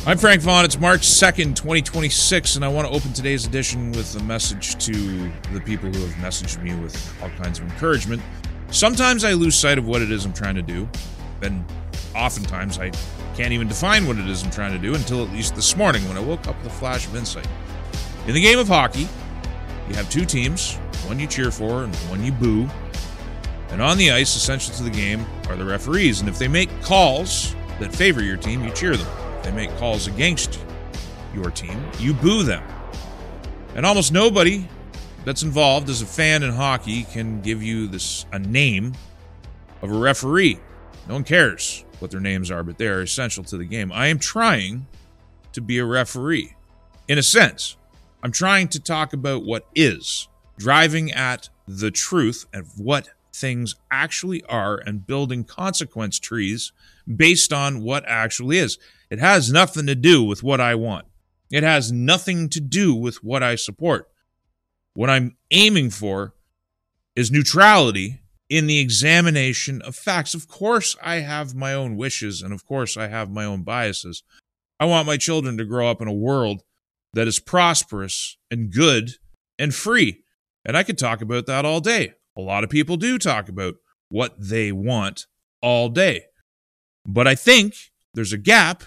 I'm Frank Vaughn. It's March 2nd, 2026, and I want to open today's edition with a message to the people who have messaged me with all kinds of encouragement. Sometimes I lose sight of what it is I'm trying to do, and oftentimes I can't even define what it is I'm trying to do until at least this morning when I woke up with a flash of insight. In the game of hockey, you have two teams, one you cheer for and one you boo. And on the ice, essential to the game, are the referees. And if they make calls that favor your team, you cheer them. If they make calls against your team, you boo them. And almost nobody that's involved as a fan in hockey can give you a name of a referee. No one cares what their names are, but they are essential to the game. I am trying to be a referee. In a sense, I'm trying to talk about what is, driving at the truth of what things actually are and building consequence trees based on what actually is. It has nothing to do with what I want. It has nothing to do with what I support. What I'm aiming for is neutrality in the examination of facts. Of course, I have my own wishes, and of course, I have my own biases. I want my children to grow up in a world that is prosperous and good and free. And I could talk about that all day. A lot of people do talk about what they want all day. But I think there's a gap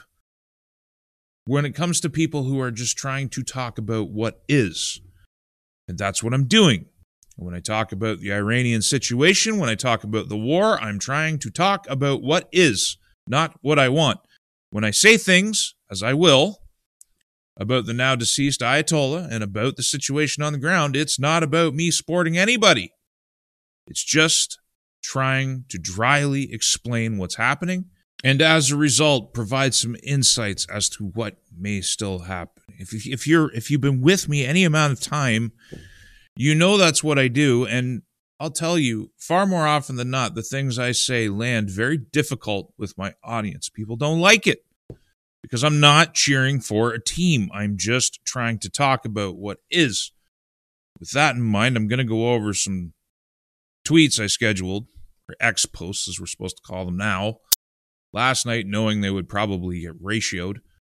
when it comes to people who are just trying to talk about what is. And that's what I'm doing. When I talk about the Iranian situation, when I talk about the war, I'm trying to talk about what is, not what I want. When I say things, as I will, about the now deceased Ayatollah and about the situation on the ground, it's not about me supporting anybody. It's just trying to dryly explain what's happening and as a result provide some insights as to what may still happen. If you've been with me any amount of time, you know that's what I do, and I'll tell you, far more often than not, the things I say land very difficult with my audience. People don't like it because I'm not cheering for a team. I'm just trying to talk about what is. With that in mind, I'm going to go over some tweets I scheduled, or X posts as we're supposed to call them now, last night, knowing they would probably get ratioed.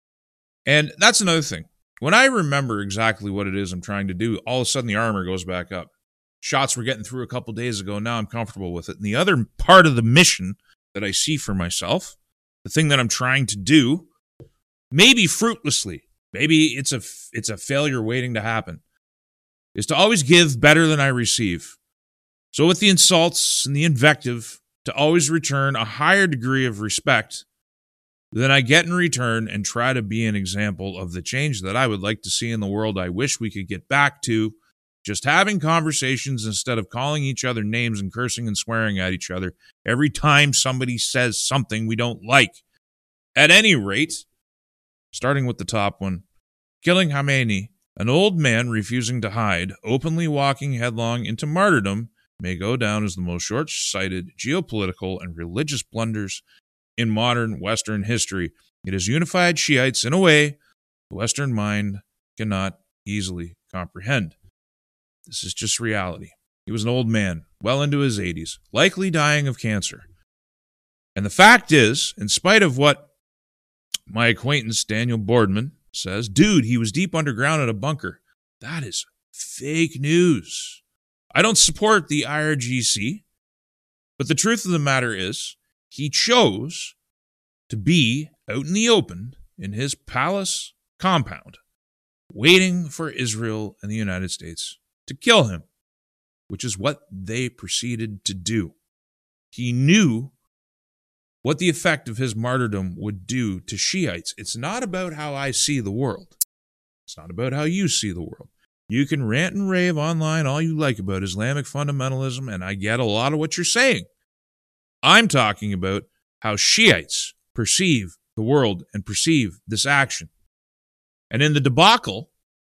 And that's another thing. When I remember exactly what it is I'm trying to do, all of a sudden the armor goes back up. Shots we're getting through a couple days ago, now I'm comfortable with it. And the other part of the mission that I see for myself, the thing that I'm trying to do, maybe fruitlessly, maybe it's a failure waiting to happen, is to always give better than I receive. So with the insults and the invective, to always return a higher degree of respect than I get in return and try to be an example of the change that I would like to see in the world. I wish we could get back to just having conversations instead of calling each other names and cursing and swearing at each other every time somebody says something we don't like. At any rate, starting with the top one, killing Khamenei, an old man refusing to hide, openly walking headlong into martyrdom, may go down as the most short-sighted geopolitical and religious blunders in modern Western history. It has unified Shiites in a way the Western mind cannot easily comprehend. This is just reality. He was an old man, well into his 80s, likely dying of cancer. And the fact is, in spite of what my acquaintance Daniel Boardman says, dude, he was deep underground in a bunker. That is fake news. I don't support the IRGC, but the truth of the matter is he chose to be out in the open in his palace compound, waiting for Israel and the United States to kill him, which is what they proceeded to do. He knew what the effect of his martyrdom would do to Shiites. It's not about how I see the world. It's not about how you see the world. You can rant and rave online all you like about Islamic fundamentalism, and I get a lot of what you're saying. I'm talking about how Shiites perceive the world and perceive this action. And in the debacle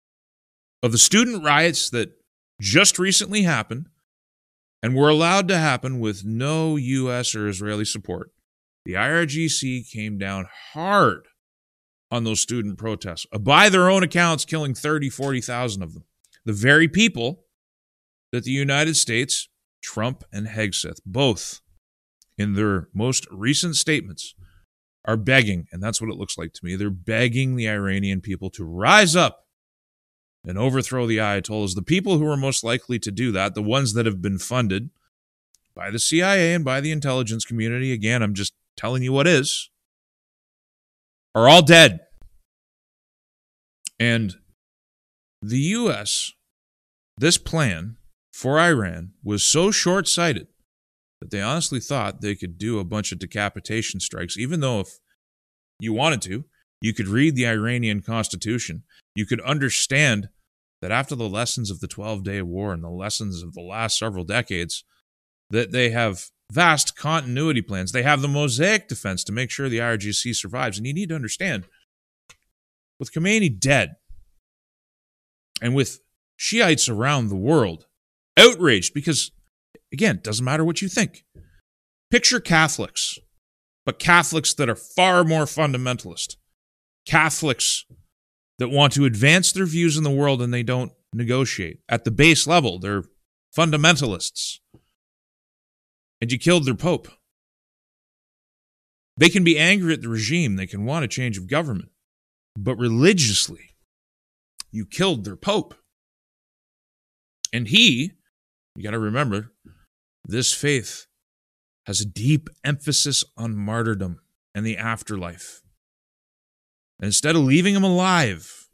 of the student riots that just recently happened and were allowed to happen with no U.S. or Israeli support, the IRGC came down hard on those student protests, by their own accounts, killing 30, 40,000 of them. The very people that the United States, Trump and Hegseth, both in their most recent statements, are begging, and that's what it looks like to me. They're begging the Iranian people to rise up and overthrow the Ayatollahs. The people who are most likely to do that, the ones that have been funded by the CIA and by the intelligence community, again, I'm just telling you what is, are all dead. And the U.S., this plan for Iran was so short-sighted that they honestly thought they could do a bunch of decapitation strikes, even though if you wanted to, you could read the Iranian constitution. You could understand that after the lessons of the 12-Day War and the lessons of the last several decades, that they have vast continuity plans. They have the Mosaic defense to make sure the IRGC survives. And you need to understand, with Khomeini dead, and with Shiites around the world outraged, because, again, it doesn't matter what you think. Picture Catholics, but Catholics that are far more fundamentalist. Catholics that want to advance their views in the world and they don't negotiate. At the base level, they're fundamentalists. And you killed their pope. They can be angry at the regime. They can want a change of government. But religiously, you killed their pope. And you got to remember, this faith has a deep emphasis on martyrdom and the afterlife. And instead of leaving him alive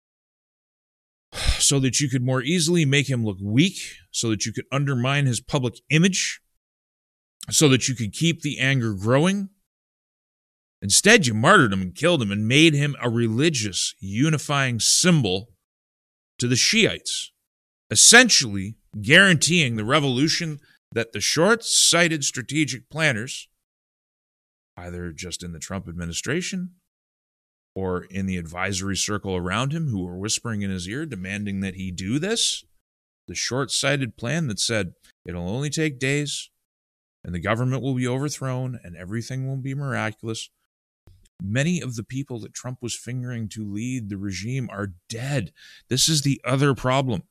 so that you could more easily make him look weak, so that you could undermine his public image, so that you could keep the anger growing, instead you martyred him and killed him and made him a religious unifying symbol to the Shiites, essentially guaranteeing the revolution that the short-sighted strategic planners, either just in the Trump administration or in the advisory circle around him who were whispering in his ear, demanding that he do this, the short-sighted plan that said it'll only take days and the government will be overthrown and everything will be miraculous. Many of the people that Trump was fingering to lead the regime are dead. This is the other problem.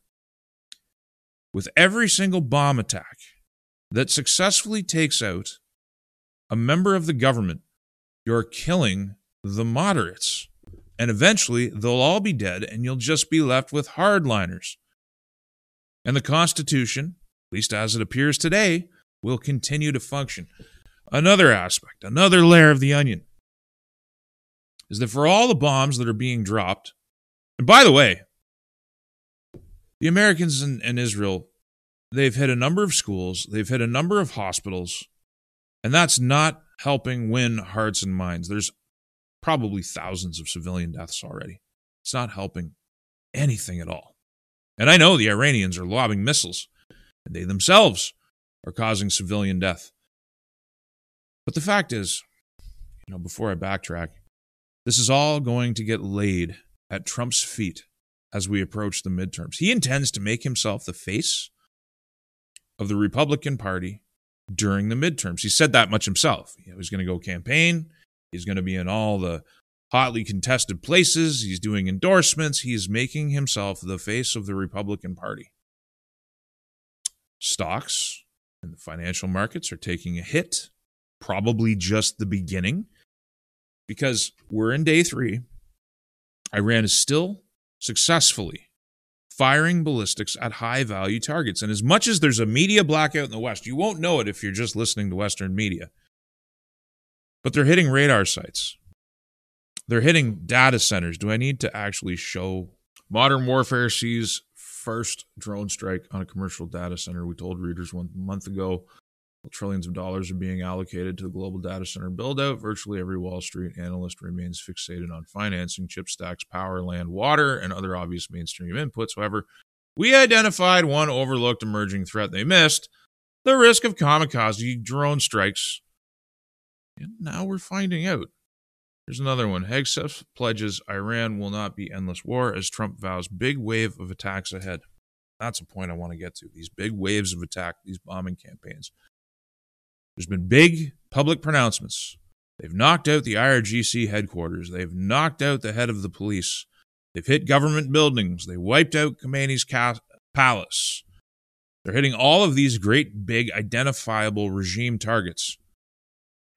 With every single bomb attack that successfully takes out a member of the government, you're killing the moderates. And eventually, they'll all be dead, and you'll just be left with hardliners. And the Constitution, at least as it appears today, will continue to function. Another aspect, another layer of the onion, is that for all the bombs that are being dropped, and by the way, the Americans and Israel, they've hit a number of schools, they've hit a number of hospitals, and that's not helping win hearts and minds. There's probably thousands of civilian deaths already. It's not helping anything at all. And I know the Iranians are lobbing missiles, and they themselves are causing civilian death. But the fact is, before I backtrack, this is all going to get laid at Trump's feet as we approach the midterms. He intends to make himself the face of the Republican Party during the midterms. He said that much himself. He's going to go campaign. He's going to be in all the hotly contested places. He's doing endorsements. He's making himself the face of the Republican Party. Stocks and the financial markets are taking a hit, probably just the beginning, because we're in day 3. Iran is still successfully firing ballistics at high-value targets. And as much as there's a media blackout in the West, you won't know it if you're just listening to Western media. But they're hitting radar sites. They're hitting data centers. Do I need to actually show? Modern Warfare sees first drone strike on a commercial data center. We told readers 1 month ago trillions of dollars are being allocated to the global data center build-out. Virtually every Wall Street analyst remains fixated on financing, chip stacks, power, land, water, and other obvious mainstream inputs. However, we identified one overlooked emerging threat they missed: the risk of kamikaze drone strikes. And now we're finding out. Here's another one. Hegseth pledges Iran will not be endless war as Trump vows big wave of attacks ahead. That's a point I want to get to. These big waves of attack, these bombing campaigns. There's been big public pronouncements. They've knocked out the IRGC headquarters. They've knocked out the head of the police. They've hit government buildings. They wiped out Khomeini's palace. They're hitting all of these great, big, identifiable regime targets.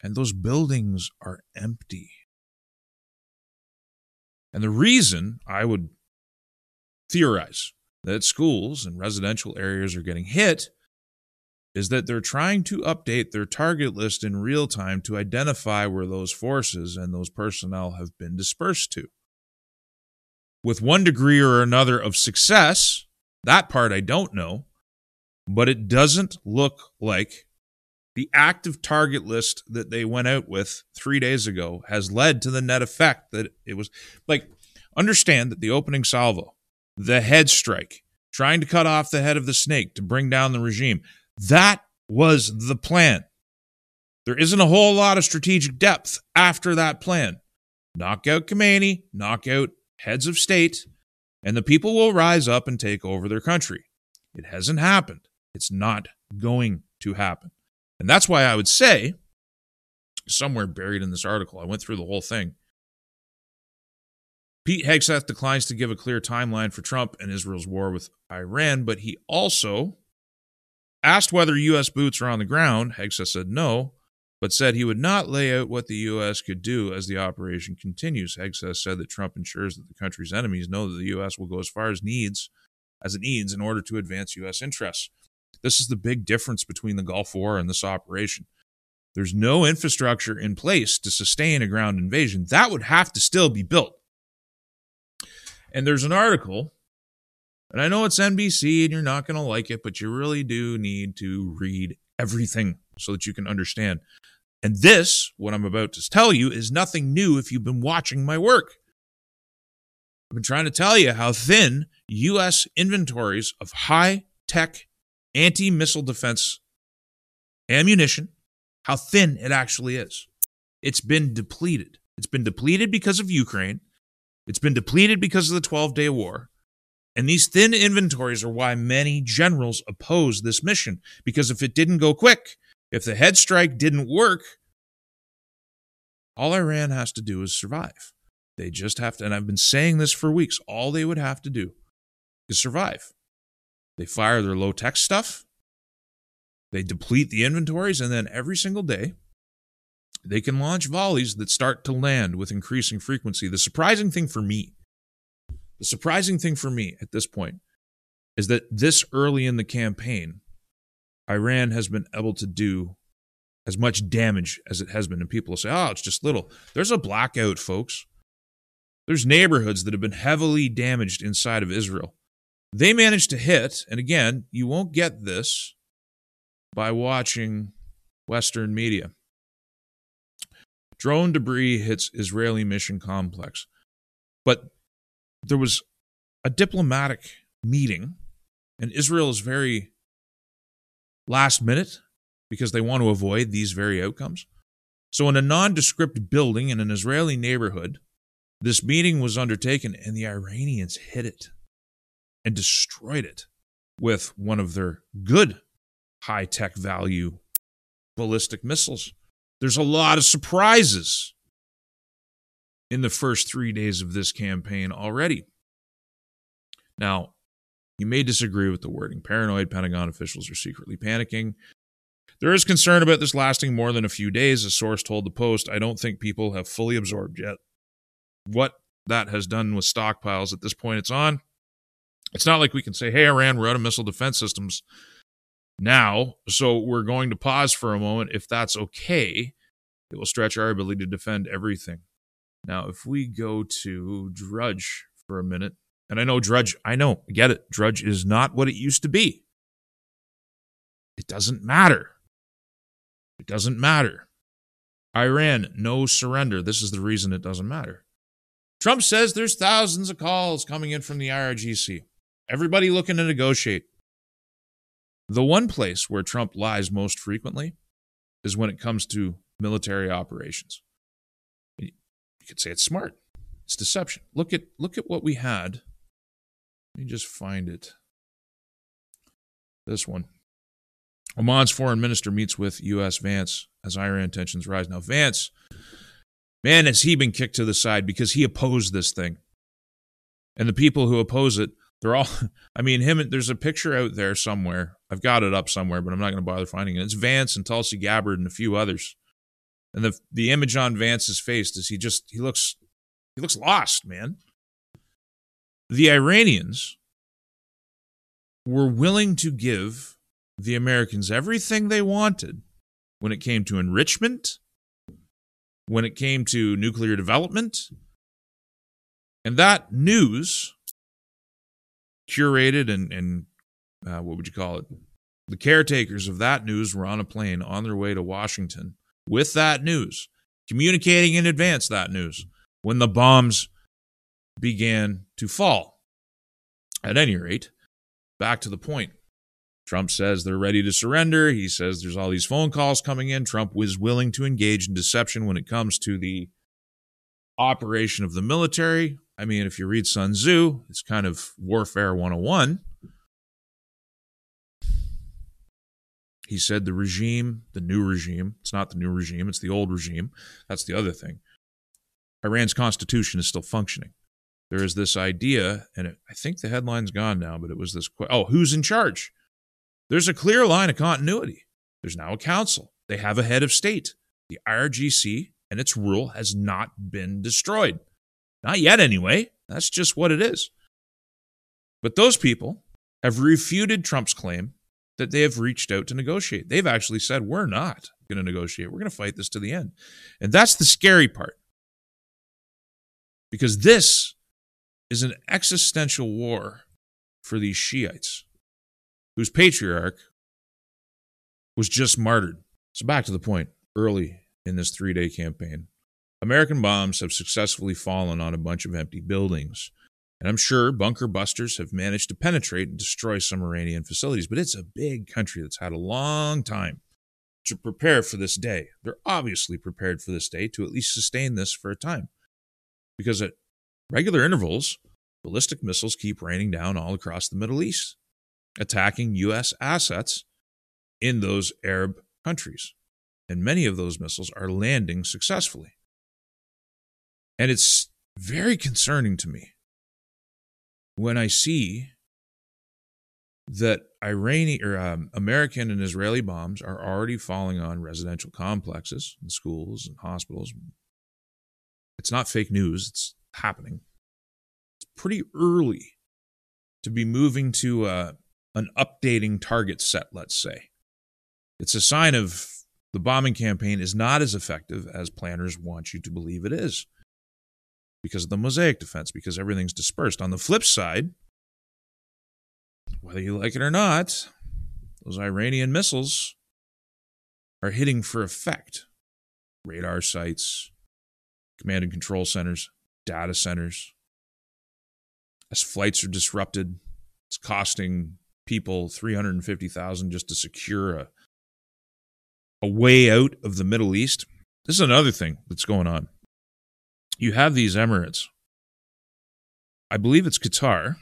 and those buildings are empty. And the reason I would theorize that schools and residential areas are getting hit is that they're trying to update their target list in real time to identify where those forces and those personnel have been dispersed to. With one degree or another of success, that part I don't know, but it doesn't look like the active target list that they went out with 3 days ago has led to the net effect that it was. Like, understand that the opening salvo, the head strike, trying to cut off the head of the snake to bring down the regime, that was the plan. There isn't a whole lot of strategic depth after that plan. Knock out Khomeini, knock out heads of state, and the people will rise up and take over their country. It hasn't happened. It's not going to happen. And that's why I would say, somewhere buried in this article, I went through the whole thing, Pete Hegseth declines to give a clear timeline for Trump and Israel's war with Iran, but he also asked whether U.S. boots are on the ground. Hegseth said no, but said he would not lay out what the U.S. could do as the operation continues. Hegseth said that Trump ensures that the country's enemies know that the U.S. will go as far as it needs in order to advance U.S. interests. This is the big difference between the Gulf War and this operation. There's no infrastructure in place to sustain a ground invasion. That would have to still be built. And there's an article, and I know it's NBC and you're not going to like it, but you really do need to read everything so that you can understand. And this, what I'm about to tell you, is nothing new if you've been watching my work. I've been trying to tell you how thin U.S. inventories of high-tech anti-missile defense ammunition, how thin it actually is. It's been depleted. It's been depleted because of Ukraine. It's been depleted because of the 12-day war. And these thin inventories are why many generals oppose this mission. Because if it didn't go quick, if the head strike didn't work, all Iran has to do is survive. They just have to, and I've been saying this for weeks, all they would have to do is survive. They fire their low-tech stuff, they deplete the inventories, and then every single day, they can launch volleys that start to land with increasing frequency. The surprising thing for me at this point is that this early in the campaign, Iran has been able to do as much damage as it has been. And people will say, oh, it's just little. There's a blackout, folks. There's neighborhoods that have been heavily damaged inside of Israel. They managed to hit, and again, you won't get this by watching Western media. Drone debris hits Israeli mission complex. But there was a diplomatic meeting, and Israel is very last minute because they want to avoid these very outcomes. So in a nondescript building in an Israeli neighborhood, this meeting was undertaken, and the Iranians hit it and destroyed it with one of their good high-tech value ballistic missiles. There's a lot of surprises in the first 3 days of this campaign already. Now, you may disagree with the wording. Paranoid Pentagon officials are secretly panicking. There is concern about this lasting more than a few days. A source told the Post, I don't think people have fully absorbed yet what that has done with stockpiles. At this point, it's not like we can say, hey, Iran, we're out of missile defense systems now, so we're going to pause for a moment. If that's okay, it will stretch our ability to defend everything. Now, if we go to Drudge for a minute, and I get it. Drudge is not what it used to be. It doesn't matter. It doesn't matter. Iran, no surrender. This is the reason it doesn't matter. Trump says there's thousands of calls coming in from the IRGC. Everybody looking to negotiate. The one place where Trump lies most frequently is when it comes to military operations. You could say it's smart. It's deception. Look at what we had. Let me just find it. This one. Oman's foreign minister meets with U.S. Vance as Iran tensions rise. Now, Vance, man, has he been kicked to the side because he opposed this thing. And the people who oppose it, they're all, there's a picture out there somewhere. I've got it up somewhere, but I'm not going to bother finding it. It's Vance and Tulsi Gabbard and a few others. And the image on Vance's face is he looks lost, man. The Iranians were willing to give the Americans everything they wanted when it came to enrichment, when it came to nuclear development. And that news, curated and what would you call it? The caretakers of that news were on a plane on their way to Washington with that news, communicating in advance that news when the bombs began to fall. At any rate, back to the point. Trump says they're ready to surrender. He says there's all these phone calls coming in. Trump was willing to engage in deception when it comes to the operation of the military. I mean, if you read Sun Tzu, it's kind of Warfare 101. He said the regime, the new regime, it's not the new regime, it's the old regime. That's the other thing. Iran's constitution is still functioning. There is this idea, and I think the headline's gone now, but it was this, who's in charge? There's a clear line of continuity. There's now a council. They have a head of state. The IRGC and its rule has not been destroyed. Not yet, anyway. That's just what it is. But those people have refuted Trump's claim that they have reached out to negotiate. They've actually said, we're not going to negotiate. We're going to fight this to the end. And that's the scary part. Because this is an existential war for these Shiites, whose patriarch was just martyred. So back to the point, early in this 3-day campaign, American bombs have successfully fallen on a bunch of empty buildings. And I'm sure bunker busters have managed to penetrate and destroy some Iranian facilities. But it's a big country that's had a long time to prepare for this day. They're obviously prepared for this day to at least sustain this for a time. Because at regular intervals, ballistic missiles keep raining down all across the Middle East, attacking U.S. assets in those Arab countries. And many of those missiles are landing successfully. And it's very concerning to me when I see that American and Israeli bombs are already falling on residential complexes and schools and hospitals. It's not fake news. It's happening. It's pretty early to be moving to an updating target set, let's say. It's a sign of the bombing campaign is not as effective as planners want you to believe it is, because of the mosaic defense, because everything's dispersed. On the flip side, whether you like it or not, those Iranian missiles are hitting for effect. Radar sites, command and control centers, data centers. As flights are disrupted, it's costing people $350,000 just to secure a way out of the Middle East. This is another thing that's going on. You have these Emirates. I believe it's Qatar.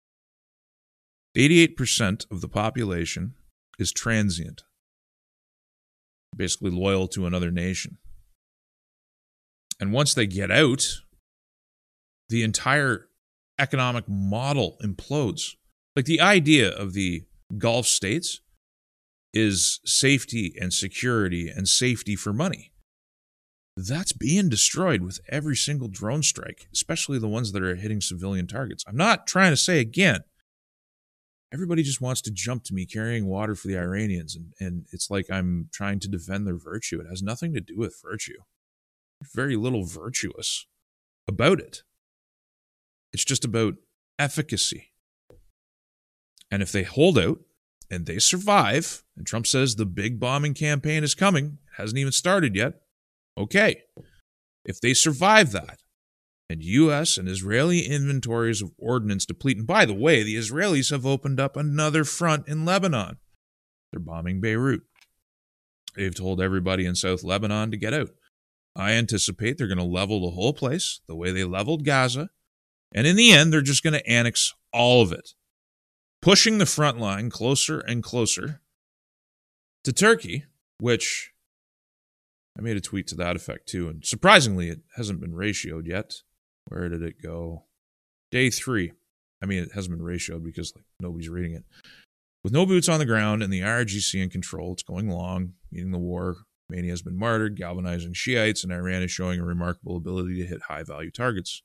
88% of the population is transient, basically loyal to another nation. And once they get out, the entire economic model implodes. Like the idea of the Gulf states is safety and security and safety for money. That's being destroyed with every single drone strike, especially the ones that are hitting civilian targets. I'm not trying to say, again, everybody just wants to jump to me carrying water for the Iranians, and it's like I'm trying to defend their virtue. It has nothing to do with virtue. Very little virtuous about it. It's just about efficacy. And if they hold out and they survive, and Trump says the big bombing campaign is coming, it hasn't even started yet, okay, if they survive that, and U.S. and Israeli inventories of ordnance deplete, and by the way, the Israelis have opened up another front in Lebanon. They're bombing Beirut. They've told everybody in South Lebanon to get out. I anticipate they're going to level the whole place the way they leveled Gaza, and in the end, they're just going to annex all of it, pushing the front line closer and closer to Turkey, which I made a tweet to that effect too, and surprisingly, it hasn't been ratioed yet. Where did it go? Day 3. I mean, it hasn't been ratioed because nobody's reading it. With no boots on the ground and the IRGC in control, it's going long, meaning the war Khamenei has been martyred, galvanizing Shiites, and Iran is showing a remarkable ability to hit high-value targets.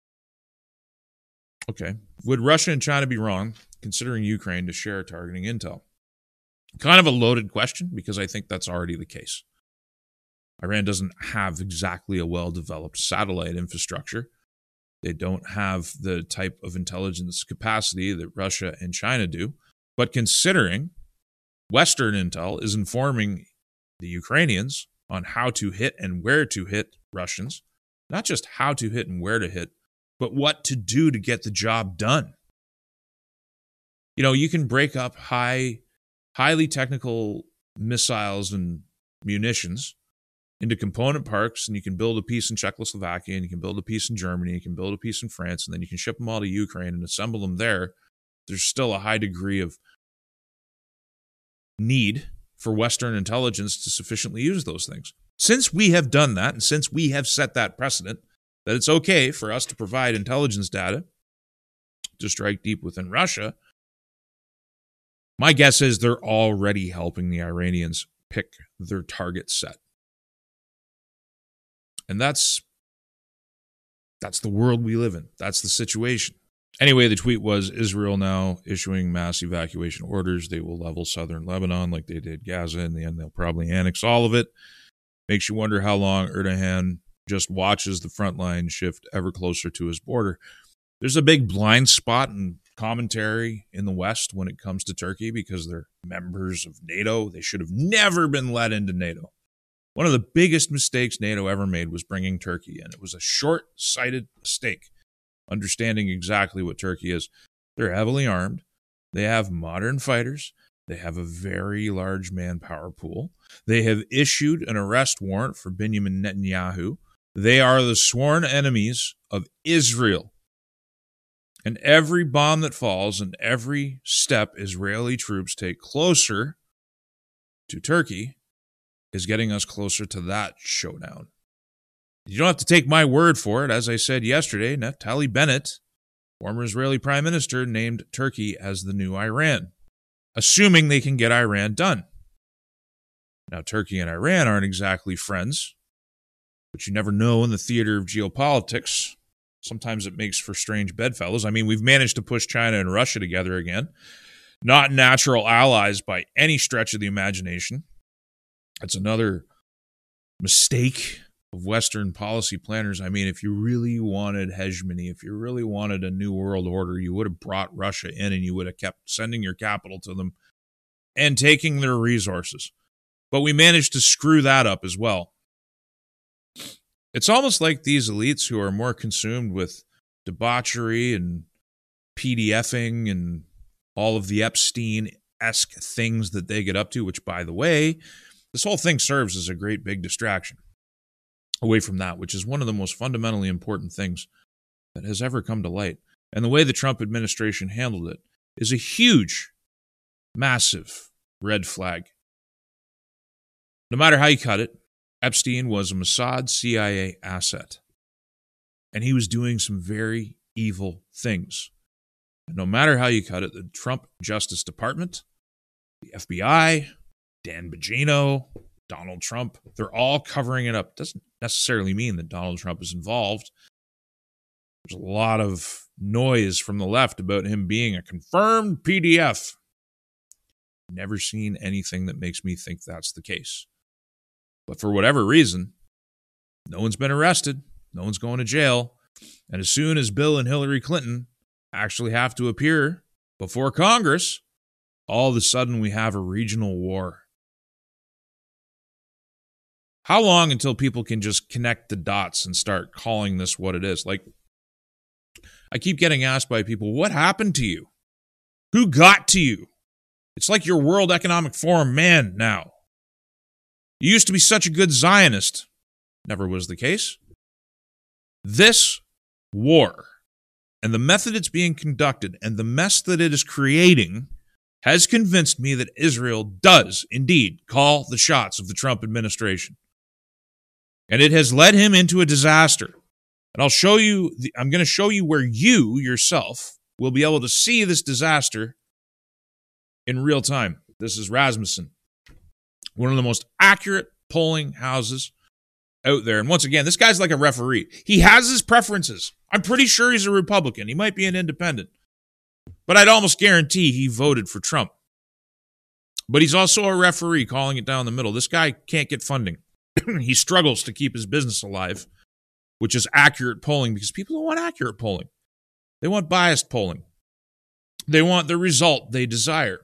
Okay. Would Russia and China be wrong considering Ukraine to share targeting intel? Kind of a loaded question because I think that's already the case. Iran doesn't have exactly a well-developed satellite infrastructure. They don't have the type of intelligence capacity that Russia and China do. But considering Western intel is informing the Ukrainians on how to hit and where to hit Russians, not just how to hit and where to hit, but what to do to get the job done. You know, you can break up highly technical missiles and munitions into component parts, and you can build a piece in Czechoslovakia, and you can build a piece in Germany, you can build a piece in France, and then you can ship them all to Ukraine and assemble them there. There's still a high degree of need for Western intelligence to sufficiently use those things. Since we have done that, and since we have set that precedent, that it's okay for us to provide intelligence data to strike deep within Russia, my guess is they're already helping the Iranians pick their target set. And that's the world we live in. That's the situation. Anyway, the tweet was, Israel now issuing mass evacuation orders. They will level southern Lebanon like they did Gaza. In the end, they'll probably annex all of it. Makes you wonder how long Erdogan just watches the front line shift ever closer to his border. There's a big blind spot in commentary in the West when it comes to Turkey because they're members of NATO. They should have never been let into NATO. One of the biggest mistakes NATO ever made was bringing Turkey in. It was a short-sighted mistake, understanding exactly what Turkey is. They're heavily armed. They have modern fighters. They have a very large manpower pool. They have issued an arrest warrant for Benjamin Netanyahu. They are the sworn enemies of Israel. And every bomb that falls and every step Israeli troops take closer to Turkey is getting us closer to that showdown. You don't have to take my word for it. As I said yesterday, Naftali Bennett, former Israeli prime minister, named Turkey as the new Iran, assuming they can get Iran done. Now, Turkey and Iran aren't exactly friends, but you never know in the theater of geopolitics. Sometimes it makes for strange bedfellows. I mean, we've managed to push China and Russia together again. Not natural allies by any stretch of the imagination. That's another mistake of Western policy planners. I mean, if you really wanted hegemony, if you really wanted a new world order, you would have brought Russia in and you would have kept sending your capital to them and taking their resources. But we managed to screw that up as well. It's almost like these elites who are more consumed with debauchery and PDFing and all of the Epstein-esque things that they get up to, which, by the way, this whole thing serves as a great big distraction away from that, which is one of the most fundamentally important things that has ever come to light. And the way the Trump administration handled it is a huge, massive red flag. No matter how you cut it, Epstein was a Mossad CIA asset, and he was doing some very evil things. And no matter how you cut it, the Trump Justice Department, the FBI, Dan Bongino, Donald Trump, they're all covering it up. Doesn't necessarily mean that Donald Trump is involved. There's a lot of noise from the left about him being a confirmed PDF. Never seen anything that makes me think that's the case. But for whatever reason, no one's been arrested. No one's going to jail. And as soon as Bill and Hillary Clinton actually have to appear before Congress, all of a sudden we have a regional war. How long until people can just connect the dots and start calling this what it is? Like, I keep getting asked by people, what happened to you? Who got to you? It's like your World Economic Forum man now. You used to be such a good Zionist. Never was the case. This war and the method it's being conducted and the mess that it is creating has convinced me that Israel does indeed call the shots of the Trump administration. And it has led him into a disaster. And I'm going to show you where you yourself will be able to see this disaster in real time. This is Rasmussen. One of the most accurate polling houses out there. And once again, this guy's like a referee. He has his preferences. I'm pretty sure he's a Republican. He might be an independent. But I'd almost guarantee he voted for Trump. But he's also a referee calling it down the middle. This guy can't get funding. He struggles to keep his business alive, which is accurate polling, because people don't want accurate polling. They want biased polling. They want the result they desire.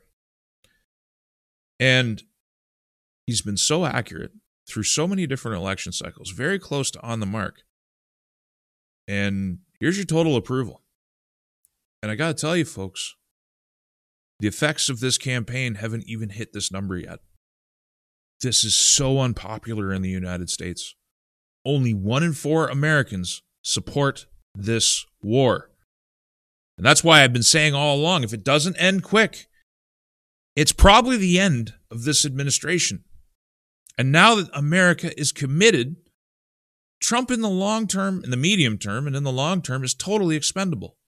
And he's been so accurate through so many different election cycles, very close to on the mark. And here's your total approval. And I got to tell you, folks, the effects of this campaign haven't even hit this number yet. This is so unpopular in the United States. Only 1 in 4 Americans support this war. And that's why I've been saying all along, if it doesn't end quick, it's probably the end of this administration. And now that America is committed, Trump in the long term, in the medium term, and in the long term is totally expendable.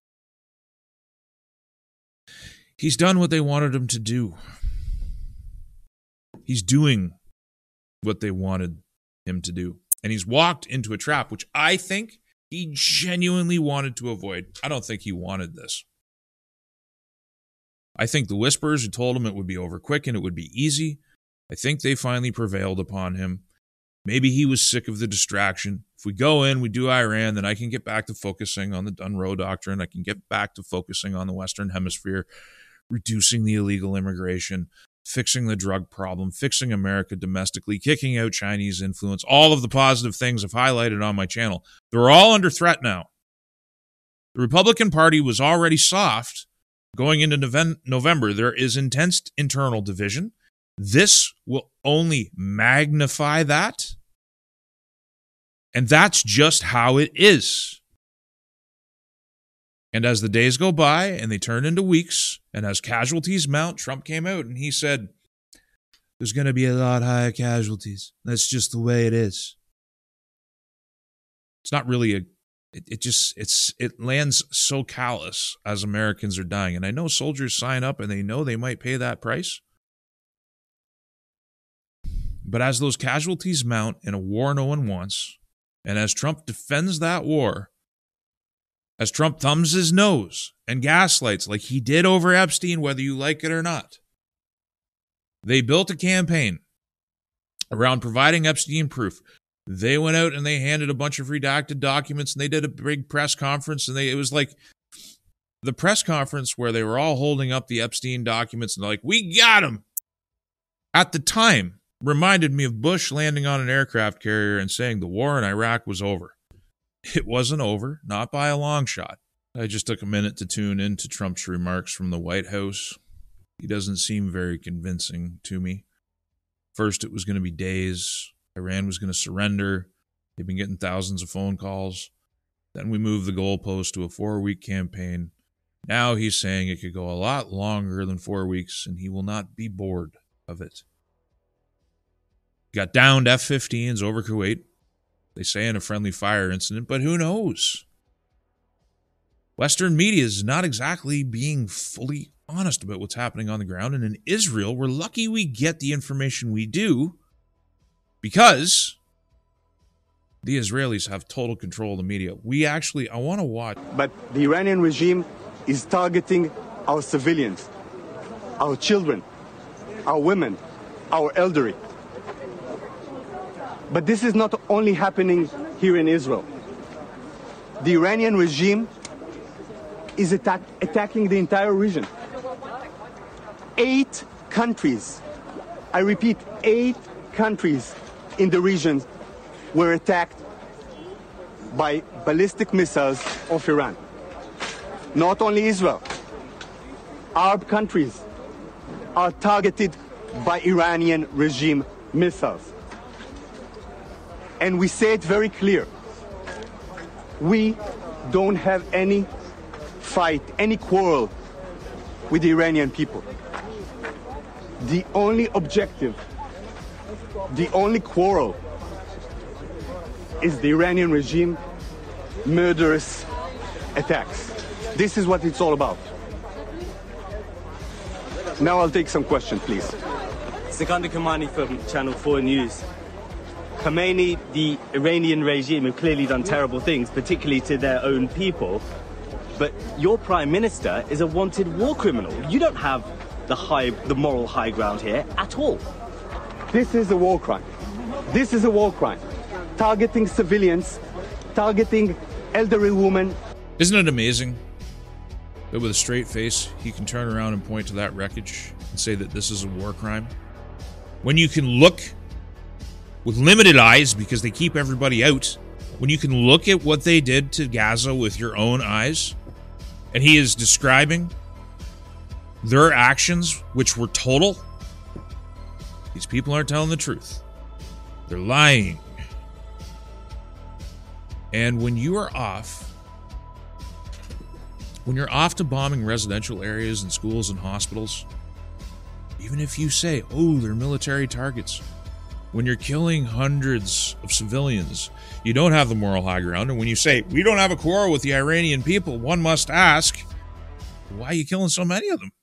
He's done what they wanted him to do. He's doing what they wanted him to do. And he's walked into a trap, which I think he genuinely wanted to avoid. I don't think he wanted this. I think the whisperers who told him it would be over quick and it would be easy, I think they finally prevailed upon him. Maybe he was sick of the distraction. If we go in, we do Iran, then I can get back to focusing on the Dunroe Doctrine. I can get back to focusing on the Western Hemisphere, reducing the illegal immigration, fixing the drug problem, fixing America domestically, kicking out Chinese influence, all of the positive things I've highlighted on my channel. They're all under threat now. The Republican Party was already soft going into November. There is intense internal division. This will only magnify that. And that's just how it is. And as the days go by and they turn into weeks, and as casualties mount, Trump came out and he said, there's going to be a lot higher casualties. That's just the way it is. It's not really it lands so callous as Americans are dying. And I know soldiers sign up and they know they might pay that price. But as those casualties mount in a war no one wants, and as Trump defends that war, as Trump thumbs his nose and gaslights like he did over Epstein, whether you like it or not, they built a campaign around providing Epstein proof. They went out and they handed a bunch of redacted documents, and they did a big press conference, and it was like the press conference where they were all holding up the Epstein documents and they're like, we got him. At the time, reminded me of Bush landing on an aircraft carrier and saying the war in Iraq was over. It wasn't over, not by a long shot. I just took a minute to tune into Trump's remarks from the White House. He doesn't seem very convincing to me. First, it was going to be days. Iran was going to surrender. They've been getting thousands of phone calls. Then we moved the goalpost to a 4-week campaign. Now he's saying it could go a lot longer than 4 weeks, and he will not be bored of it. Got downed F-15s over Kuwait. They say in a friendly fire incident, but who knows? Western media is not exactly being fully honest about what's happening on the ground. And in Israel, we're lucky we get the information we do because the Israelis have total control of the media. I want to watch. But the Iranian regime is targeting our civilians, our children, our women, our elderly. But this is not only happening here in Israel. The Iranian regime is attacking the entire region. 8 countries, I repeat, 8 countries in the region were attacked by ballistic missiles of Iran. Not only Israel, Arab countries are targeted by Iranian regime missiles. And we say it very clear. We don't have any fight, any quarrel with the Iranian people. The only objective, the only quarrel is the Iranian regime murderous attacks. This is what it's all about. Now I'll take some questions, please. Sikander Kamani from Channel 4 News. Khamenei, the Iranian regime, have clearly done terrible things, particularly to their own people. But your prime minister is a wanted war criminal. You don't have the moral high ground here at all. This is a war crime. This is a war crime. Targeting civilians, targeting elderly women. Isn't it amazing that with a straight face, he can turn around and point to that wreckage and say that this is a war crime? When you can look with limited eyes, because they keep everybody out, when you can look at what they did to Gaza with your own eyes, and he is describing their actions, which were total, these people aren't telling the truth. They're lying. And when you're off to bombing residential areas and schools and hospitals, even if you say, oh, they're military targets, when you're killing hundreds of civilians, you don't have the moral high ground. And when you say, we don't have a quarrel with the Iranian people, one must ask, why are you killing so many of them?